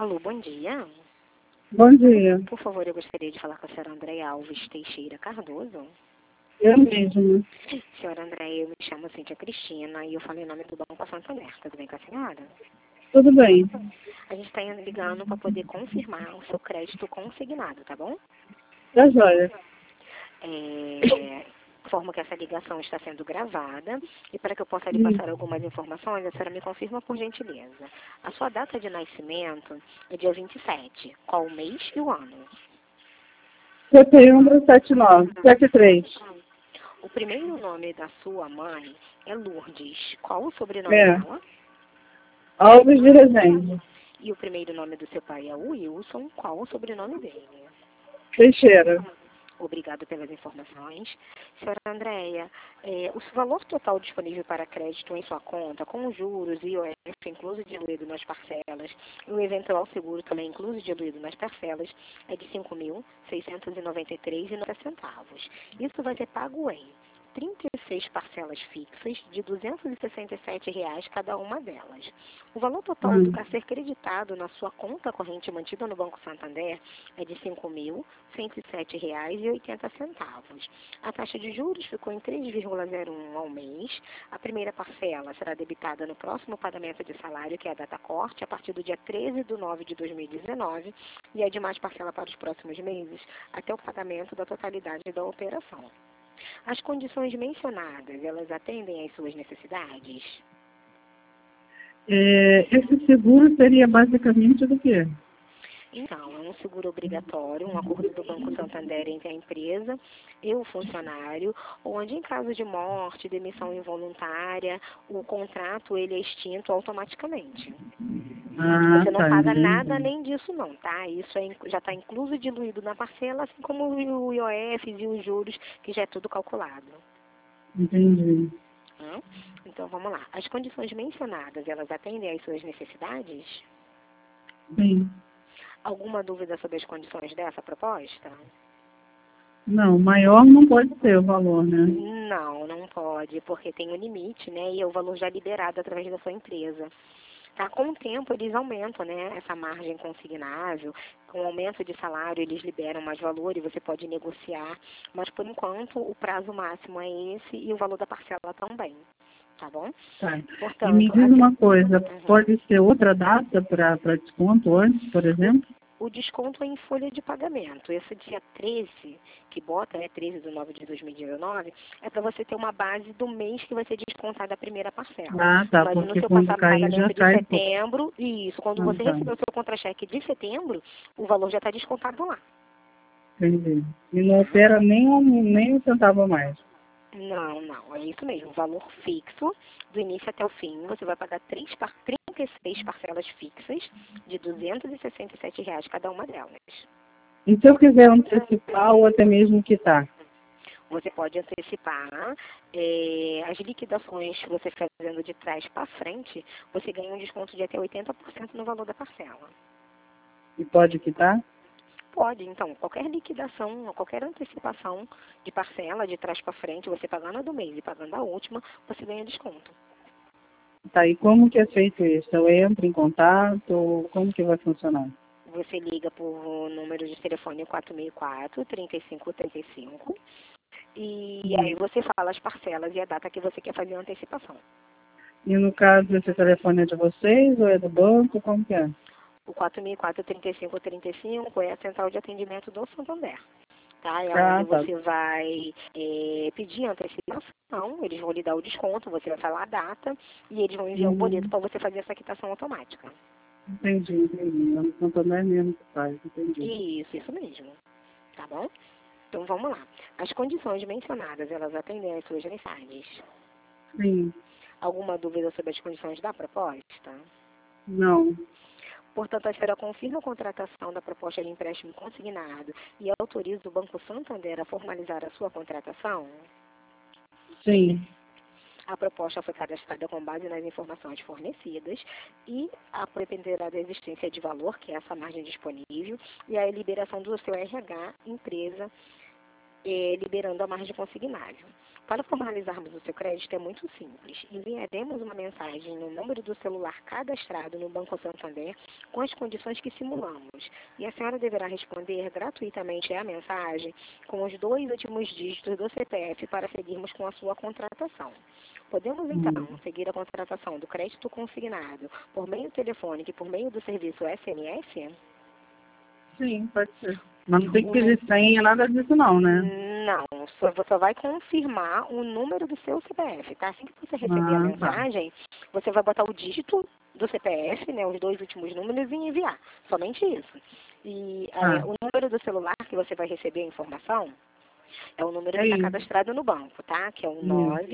Alô, bom dia. Bom dia. Por favor, eu gostaria de falar com a senhora Andréia Alves Teixeira Cardoso. Eu mesma. Senhora Andréia, eu me chamo Cíntia Cristina e eu falei em nome do Banco Santander. Tudo bem com a senhora? Tudo bem. A gente está ligando para poder confirmar o seu crédito consignado, tá bom? Tá joia. Informo que essa ligação está sendo gravada e para que eu possa lhe passar algumas informações, a senhora me confirma por gentileza. A sua data de nascimento é dia 27. Qual o mês e o ano? 71-79-73. O primeiro nome da sua mãe é Lourdes. Qual o sobrenome É. dela? Alves de Resende. E o primeiro nome do seu pai é Wilson. Qual o sobrenome dele? Teixeira. Obrigada pelas informações. Senhora Andréia, o valor total disponível para crédito em sua conta, com os juros e IOF incluso e diluído nas parcelas, e o eventual seguro também incluso e diluído nas parcelas, é de R$ 5.693,90. Isso vai ser pago em 36 parcelas fixas de R$ 267 cada uma delas. O valor total a ser creditado na sua conta corrente mantida no Banco Santander é de R$ 5.107,80. A taxa de juros ficou em 3,01 ao mês. A primeira parcela será debitada no próximo pagamento de salário, que é a data corte, a partir do dia 13/9/2019, e a demais parcela para os próximos meses, até o pagamento da totalidade da operação. As condições mencionadas, elas atendem às suas necessidades? Esse seguro seria basicamente do quê? Então, é um seguro obrigatório, um acordo do Banco Santander entre a empresa e o funcionário, onde em caso de morte, demissão involuntária, o contrato ele é extinto automaticamente. Você não paga entendi. nada além disso não, tá? Isso já está incluso e diluído na parcela, assim como o IOF e os juros, que já é tudo calculado. Entendi. Então, vamos lá. As condições mencionadas, elas atendem às suas necessidades? Sim. Alguma dúvida sobre as condições dessa proposta? Não, maior não pode ser o valor, né? Não, não pode, porque tem um limite, né? E é o valor já liberado através da sua empresa. Tá? Com o tempo, eles aumentam, né? Essa margem consignável. Com o aumento de salário, eles liberam mais valor e você pode negociar. Mas, por enquanto, o prazo máximo é esse e o valor da parcela também. Tá bom? Tá. Portanto, E me diz uma coisa, pode ser outra data para desconto antes, por exemplo? O desconto é em folha de pagamento. Esse dia 13, que bota, 13/9/2019, é para você ter uma base do mês que vai ser descontada a primeira parcela. Ah, tá, Mas no porque seu quando passado cair já pagamento de cai. setembro, isso, quando você Tá. receber o seu contra-cheque de setembro, o valor já está descontado lá. Entendi. E não opera nem um centavo a mais. Não, é isso mesmo. Valor fixo, do início até o fim. Você vai pagar 36 parcelas fixas de R$ 267 cada uma delas. E se eu quiser antecipar ou até mesmo quitar? Você pode antecipar as liquidações que você fazendo de trás para frente, você ganha um desconto de até 80% no valor da parcela. E pode quitar? Pode, então, qualquer liquidação, qualquer antecipação de parcela de trás para frente, você pagando a do mês e pagando a última, você ganha desconto. Tá, e como que é feito isso? Eu entro em contato, como que vai funcionar? Você liga por número de telefone 464-3535 e aí você fala as parcelas e a data que você quer fazer a antecipação. E no caso, esse telefone é de vocês ou é do banco? Como que é? O 464-3535 é a central de atendimento do Santander. Tá? É onde você vai pedir antecipação, eles vão lhe dar o desconto, você vai falar a data e eles vão enviar o boleto para você fazer essa quitação automática. Entendi. No Santander mesmo que faz, entendi. Isso mesmo. Tá bom? Então vamos lá. As condições mencionadas, elas atendem às suas necessidades. Sim. Alguma dúvida sobre as condições da proposta? Não. Portanto, a senhora confirma a contratação da proposta de empréstimo consignado e autoriza o Banco Santander a formalizar a sua contratação? Sim. A proposta foi cadastrada com base nas informações fornecidas e dependerá da existência de valor, que é essa margem disponível, e a liberação do seu RH, empresa, liberando a margem consignável. Para formalizarmos o seu crédito é muito simples. Enviaremos uma mensagem no número do celular cadastrado no Banco Santander com as condições que simulamos. E a senhora deverá responder gratuitamente à mensagem com os 2 últimos dígitos do CPF para seguirmos com a sua contratação. Podemos, então, seguir a contratação do crédito consignado por meio telefônico e por meio do serviço SMS? Sim, pode ser. Mas não tem que pedir senha, nada disso não, né? Não, você vai confirmar o número do seu CPF, tá? Assim que você receber a Tá. mensagem, você vai botar o dígito do CPF, né, os 2 últimos números e enviar. Somente isso. E o número do celular que você vai receber a informação é o número que está cadastrado no banco, tá? Que é o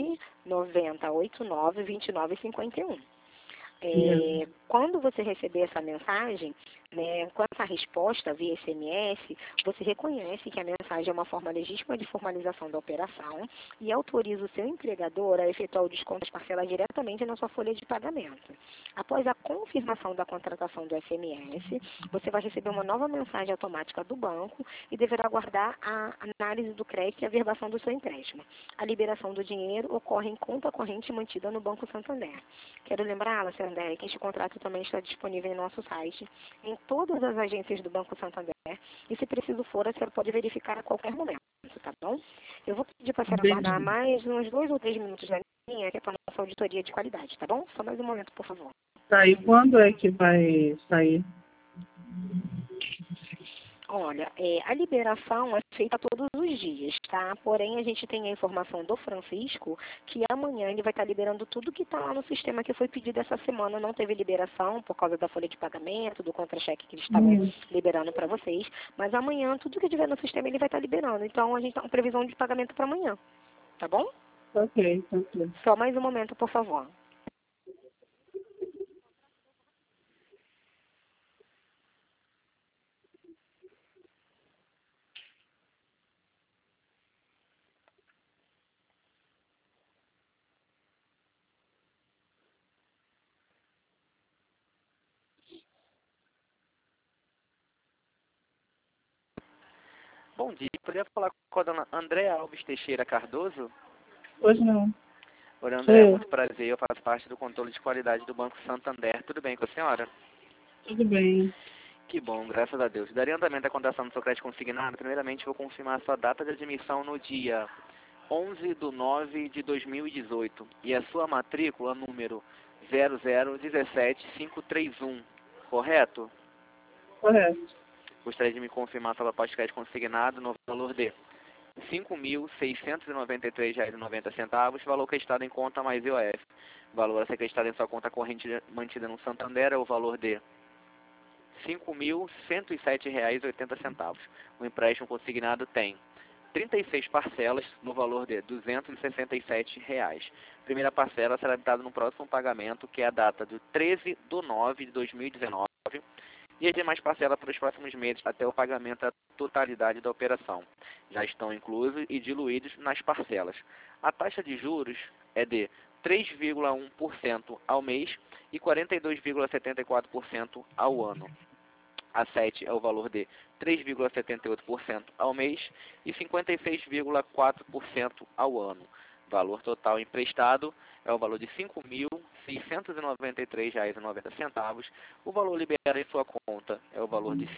990892951. Quando você receber essa mensagem, né, com essa resposta via SMS, você reconhece que a mensagem é uma forma legítima de formalização da operação e autoriza o seu empregador a efetuar o desconto das parcelas diretamente na sua folha de pagamento. Após a confirmação da contratação do SMS, você vai receber uma nova mensagem automática do banco e deverá aguardar a análise do crédito e a verbação do seu empréstimo. A liberação do dinheiro ocorre em conta corrente mantida no Banco Santander. Quero lembrá-la, Santander, que este contrato também está disponível em nosso site, em todas as agências do Banco Santander, e se preciso for, a senhora pode verificar a qualquer momento, tá bom? Eu vou pedir para a senhora aguardar mais uns 2 ou 3 minutos na linha, que é para a nossa auditoria de qualidade, tá bom? Só mais um momento, por favor. Tá, e quando é que vai sair? Olha, a liberação é feita todos os dias, tá? Porém, a gente tem a informação do Francisco que amanhã ele vai estar liberando tudo que está lá no sistema que foi pedido essa semana. Não teve liberação por causa da folha de pagamento, do contra-cheque que eles estavam liberando para vocês. Mas amanhã, tudo que tiver no sistema, ele vai estar liberando. Então, a gente está com previsão de pagamento para amanhã, tá bom? Ok. Só mais um momento, por favor. Bom dia, poderia falar com a dona Andréa Alves Teixeira Cardoso? Hoje não. Oi, Andréa, muito prazer, eu faço parte do controle de qualidade do Banco Santander. Tudo bem com a senhora? Tudo bem. Que bom, graças a Deus. Daria andamento à contratação do seu crédito consignado. Primeiramente, vou confirmar a sua data de admissão no dia 11/9/2018 e a sua matrícula número 0017531, correto? Correto. Gostaria de me confirmar a sua proposta de crédito consignado no valor de R$ 5.693,90, valor acreditado em conta mais IOF. Valor a ser acreditado em sua conta corrente mantida no Santander é o valor de R$ 5.107,80. O empréstimo consignado tem 36 parcelas no valor de R$ 267. Primeira parcela será habitada no próximo pagamento, que é a data de 13/9/2019, e as demais parcelas para os próximos meses até o pagamento da totalidade da operação. Já estão inclusos e diluídos nas parcelas. A taxa de juros é de 3,1% ao mês e 42,74% ao ano. A 7 é o valor de 3,78% ao mês e 56,4% ao ano. Valor total emprestado é o valor de R$ 5.693,90. O valor liberado em sua conta é o valor de R$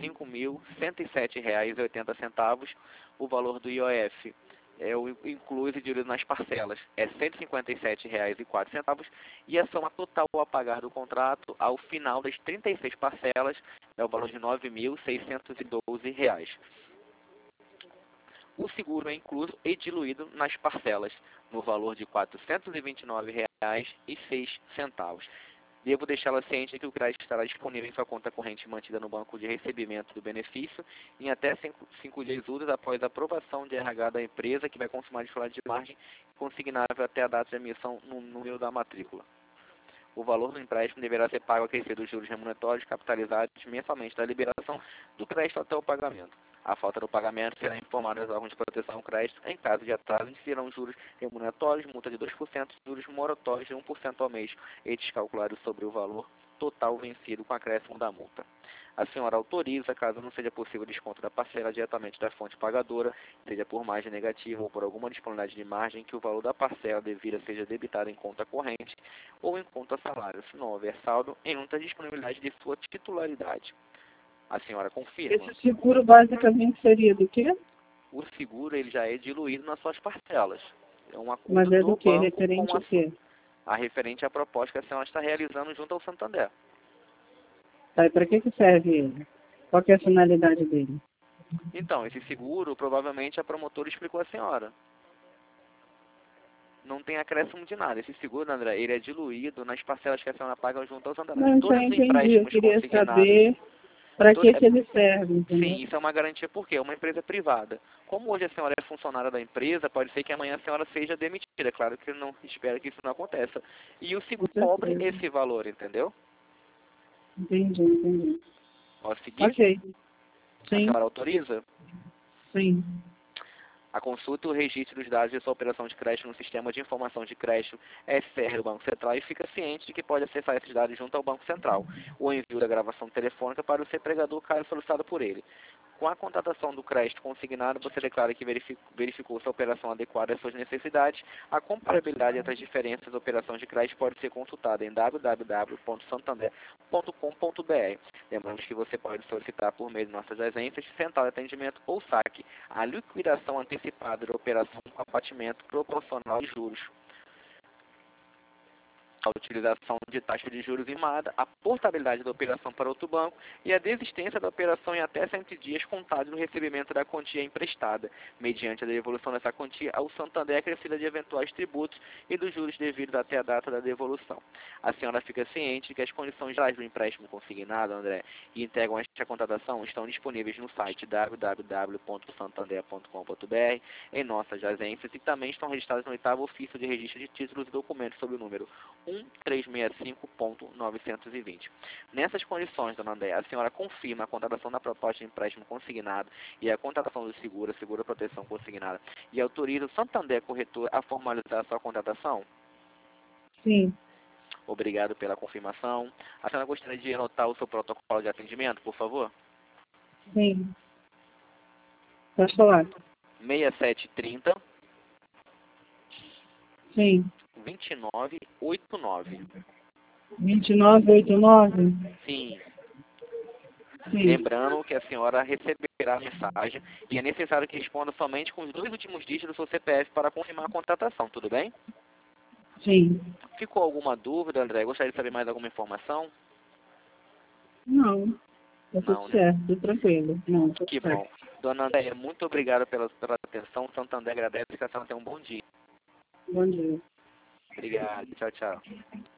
5.107,80. O valor do IOF é o incluso e dividido nas parcelas é R$ 157,04 e a soma total a pagar do contrato ao final das 36 parcelas é o valor de R$ 9.612. O seguro é incluso e diluído nas parcelas, no valor de R$ 429,06. Devo deixá-la ciente de que o crédito estará disponível em sua conta corrente mantida no banco de recebimento do benefício em até 5 dias úteis após a aprovação de RH da empresa, que vai consumar de de margem consignável até a data de emissão no número da matrícula. O valor do empréstimo deverá ser pago a crescer dos juros remuneratórios capitalizados mensalmente da liberação do crédito até o pagamento. A falta do pagamento será informada aos órgãos de proteção ao crédito. Em caso de atraso, incidirão juros remuneratórios, multa de 2%, juros moratórios de 1% ao mês, estes calculados sobre o valor total vencido com acréscimo da multa. A senhora autoriza, caso não seja possível o desconto da parcela diretamente da fonte pagadora, seja por margem negativa ou por alguma disponibilidade de margem, que o valor da parcela devida seja debitado em conta corrente ou em conta salário, se não houver saldo em outra disponibilidade de sua titularidade. A senhora confirma? Esse seguro basicamente seria do quê? O seguro ele já é diluído nas suas parcelas. É um acordo Mas é do quê? banco Referente com ao quê? a referente à proposta que a senhora está realizando junto ao Santander. Tá, e para que serve ele? Qual que é a finalidade dele? Então, esse seguro, provavelmente a promotora explicou à senhora. Não tem acréscimo de nada. Esse seguro, André, ele é diluído nas parcelas que a senhora paga junto ao Santander. Não, Todos já os entendi. Eu empréstimos queria consignados. saber para que ele serve, entendeu? Sim, isso é uma garantia porque é uma empresa privada. Como hoje a senhora é funcionária da empresa, pode ser que amanhã a senhora seja demitida. É claro que eu não espero que isso não aconteça. E o seguro Com cobre certeza. esse valor, entendeu? Entendi. Posso seguir? Ok. A Sim, senhora autoriza? sim. A consulta e o registro dos dados de sua operação de crédito no Sistema de Informação de Crédito SCR do Banco Central e fica ciente de que pode acessar esses dados junto ao Banco Central. O envio da gravação telefônica para o seu empregador caso solicitado por ele. Com a contratação do crédito consignado, você declara que verificou se a operação adequada às suas necessidades. A comparabilidade entre as diferentes operações de crédito pode ser consultada em www.santander.com.br. Lembramos que você pode solicitar por meio de nossas agências, central de atendimento ou saque a liquidação antecipada da operação com abatimento proporcional de juros, a utilização de taxa de juros imada, a portabilidade da operação para outro banco e a desistência da operação em até 100 dias contados no recebimento da quantia emprestada, mediante a devolução dessa quantia ao Santander acrescida de eventuais tributos e dos juros devidos até a data da devolução. A senhora fica ciente de que as condições gerais do empréstimo consignado, André, e integram esta contratação estão disponíveis no site www.santander.com.br, em nossas agências, e também estão registradas no 8º ofício de registro de títulos e documentos sob o número 1365.920. Nessas condições, dona André, a senhora confirma a contratação da proposta de empréstimo consignado e a contratação do seguro proteção consignada, e autoriza o Santander Corretor a formalizar a sua contratação? Sim, Obrigado pela confirmação. A senhora gostaria de anotar o seu protocolo de atendimento, por favor? sim. Pode falar. 6730 Sim. 2989. 2989? Sim. Sim. Lembrando que a senhora receberá a mensagem e é necessário que responda somente com os 2 últimos dígitos do seu CPF para confirmar a contratação, tudo bem? Sim. Ficou alguma dúvida, André? Gostaria de saber mais alguma informação? Não. Tá tudo Não, né? certo, tudo tranquilo. Não, tudo Que certo. bom. Dona André, muito obrigado pela atenção. Santander agradece, que a senhora tenha um bom dia. Bom dia. Obrigado. Tchau, tchau.